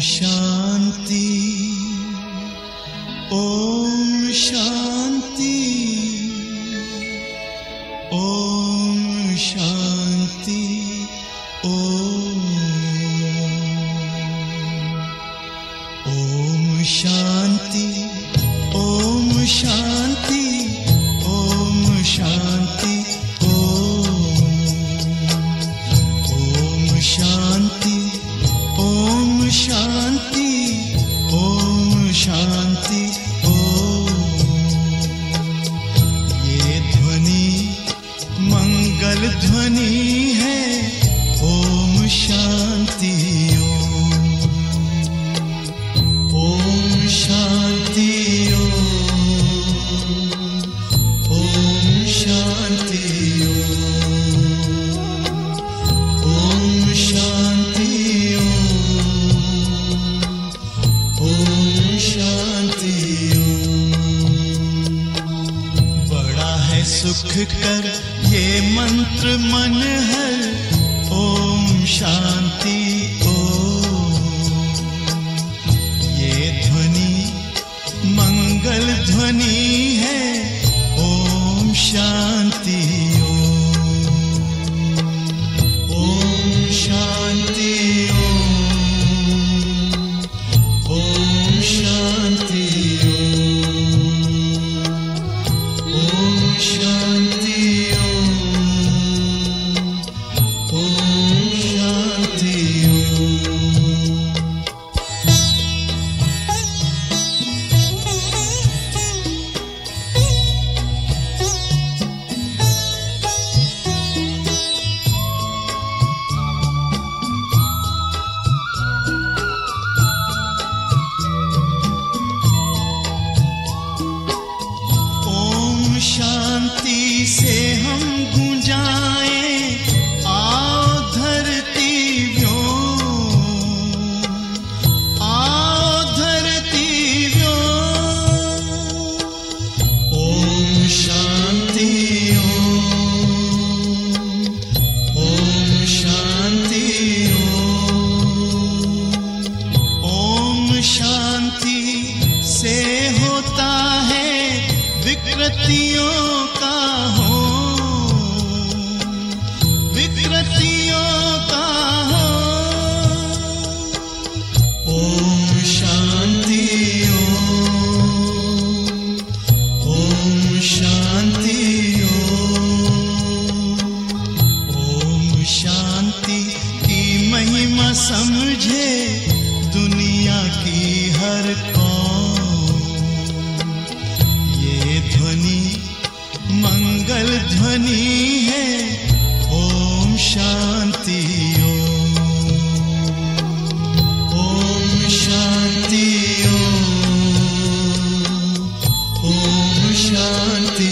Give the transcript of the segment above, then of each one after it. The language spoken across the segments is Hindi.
शांति, ओम शांति, ओम शांति, ओम शांति, ओम शांति, ओम शांति, ओम शांति, ओम शांति, ओम शांति, ये ध्वनि मंगल ध्वनि है। ओम शांति, ओम शांति, ओम शांति, ओम शांति, ओम शांति। बड़ा है सुख कर ये मंत्र मन हर। ओम शांति, ये ध्वनि मंगल ध्वनि है। ओम शांति, ओम शांति, ओम शांति, ओम शांति, ओम शांति। शांति से हम गूंजाएं, आओ धरती व्योम, आओ धरती व्योम। ओम शांति, ओम शांति, ओम शांति से होता है विकृतियों का हो, विकृतियों का हो। ओम शांति, ओम शांति, ओम शांति की महिमा समझे दुनिया की हर कौम। ध्वनि मंगल ध्वनि है। ओम शांति, ओम शांति, ओम शांति,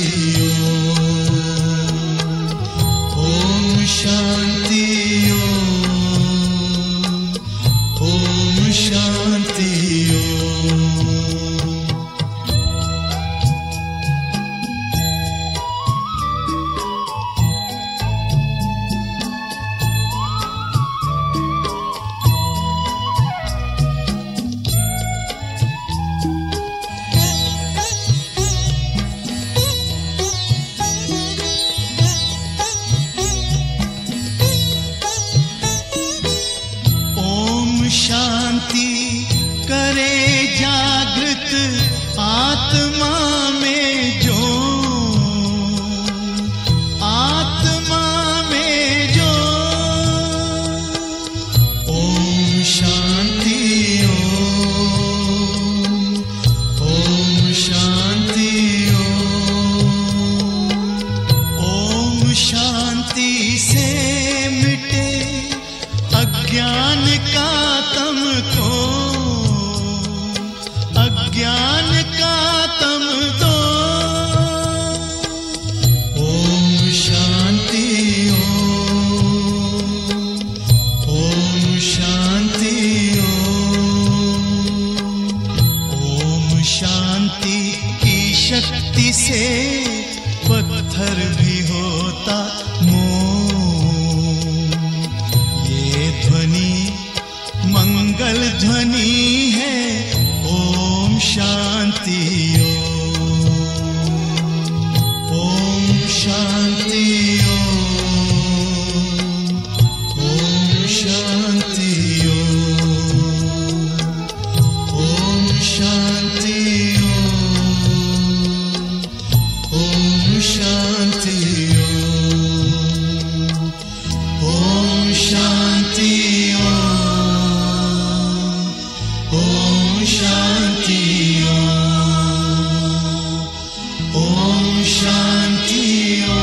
ओम शांति, ओम शांति। शांति करे जागृत आत्मा में जो, आत्मा में जो। ओम शांति, ओम शांति, ओम शांति से मिटे अज्ञान का तम को, अज्ञान का तम दो। ओम शांति, ओम शांति, ओम शांति की शक्ति से पत्थर भी होता मोम। ये ध्वनि मंगल ध्वनि है ओम शांति ओम शांति ओम शांति ओम शांति ओम शांति ओम शांति ओम शांति ओम शांति।